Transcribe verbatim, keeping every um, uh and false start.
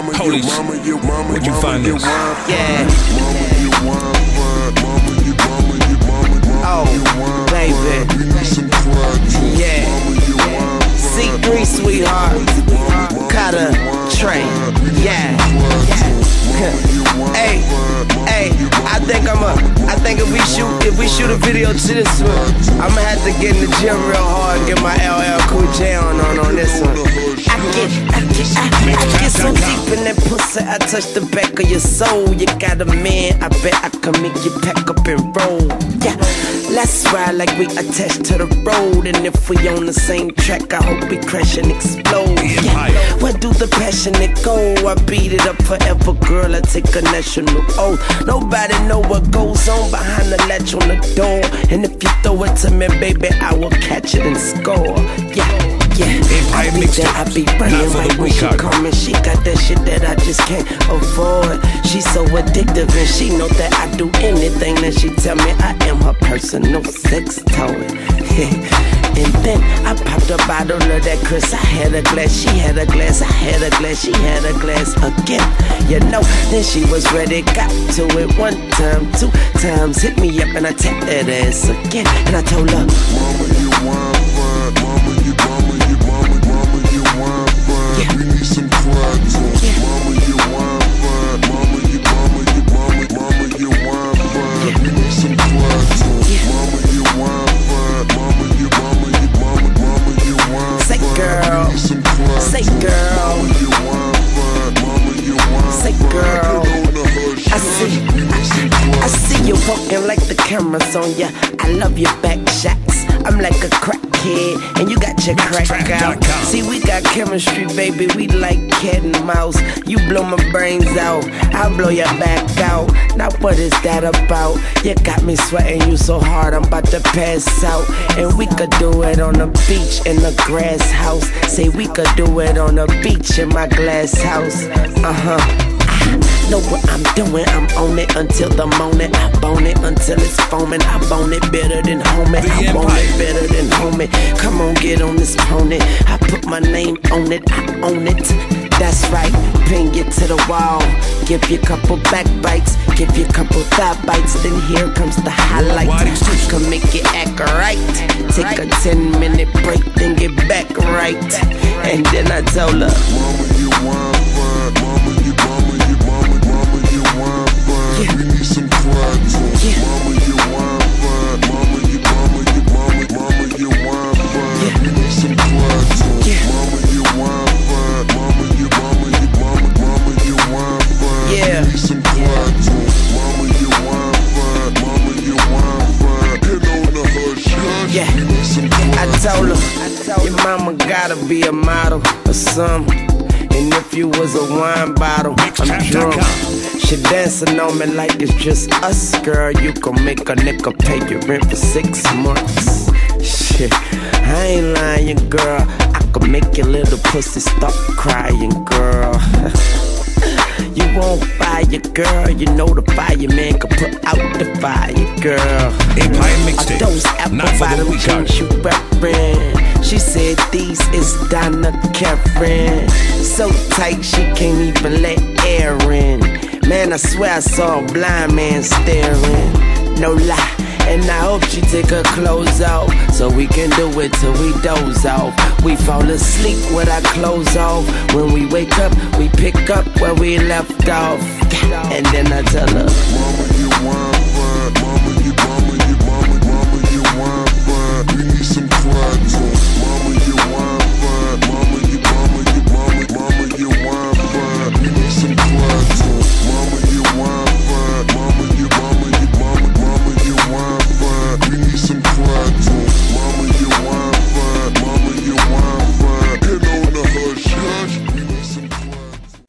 Holy mama, you mama, where'd you find this? Yeah. Mama, you wine fine. Mama, you mama, you mama, mama, Oh, you wine baby. fine. We need some fried chicken. Yeah. Mama, you wine fine. C three, sweetheart. Cutter, Trey. Yeah. Hey, hey, I think I'm a, I think if we shoot, if we shoot a video to this one, I'ma have to get in the gym real hard and get my L L Cool J on on, on this one. I get, I get, I, I get so deep in that pussy, I touch the back of your soul. You got a man, I bet I can make you pack up and roll. Yeah, let's ride like we attached to the road, and if we on the same track, I hope we crash and explode. Yeah, where do the passionate go? I beat it up forever, girl. I take a national oath. Nobody know what goes on behind the latch on the door, and if you throw it to me, baby, I will catch it and score. Yeah, yeah. I be there, I be running right when she coming. She got that shit that I just can't afford. She's so addictive and she know that I do anything that she tell me. I am her personal sex toy. And then I popped a bottle of that Chris. I had a glass, she had a glass, I had a glass, she had a glass again. You know, then she was ready, got to it one time, two times, hit me up and I tapped that ass again. And I told her, Mama, you wine fine. Mama, you mama, you mama, mama, you wine fine. Yeah. We need some fried chicken. Yeah. Mama, you wine fine. Mama, you mama, you mama, mama, you wine fine. Yeah. We need some fried chicken. Yeah. Mama, you wine fine. Mama, you mama, you mama, mama, you wine say fine. girl, We need some fried say chicken. girl, Mama, you wine fine. Mama, you wine say fine. girl. Get on the hush, I see, hush. We need some I, I fried see you walking like the camera's on ya. I love your back shots. I'm like a crack kid, and you got your crack out. See, we got chemistry, baby. We like cat and mouse. You blow my brains out, I'll blow your back out. Now what is that about? You got me sweating you so hard, I'm about to pass out. And we could do it on the beach in the grass house. Say we could do it on the beach in my glass house. Uh-huh. Know what I'm doing, I'm on it until the morning. I bone it until it's foaming. I bone it better than homie. I bone it better than homie. Come on, get on this pony. I put my name on it, I own it. That's right, pin you to the wall. Give you a couple back bites, give you a couple thigh bites. Then here comes the highlight. I can make it act right. Take a ten minute break, then get back right. And then I told her, Mama, you wine fine. Mama, you mama, you mama, mama, you wine fine. Yeah. We need some fried chicken. Yeah. Mama, you wine fine. Mama, you mama, you mama, mama, you wine fine. Yeah. We need some fried chicken. Yeah. Mama, you wine fine. Mama, you mama, you mama, mama, you wine fine. Yeah. We need some fried chicken. Mama, you wine fine. Mama, you wine fine. Get on the hush, hush. Yeah. We need some I fried told chicken. her, your mama gotta be a model or something. And if you was a wine bottle, I'm drunk. She dancing on me like it's just us, girl. You can make a nigga pay your rent for six months. Shit, I ain't lying, girl. I could make your little pussy stop crying, girl. You won't fire, girl. You know the fireman can put out the fire, girl. Empire Are mixtape, those apple not for the bottom weak jeans you wearing? She said these is Donna Karen. So tight she can't even let air in. Man, I swear I saw a blind man staring. No lie. And I hope she take her clothes off, so we can do it till we doze off. We fall asleep with our clothes off. When we wake up, we pick up where we left off. And then I tell her, Mama, you wine fine. Mama, you mama, you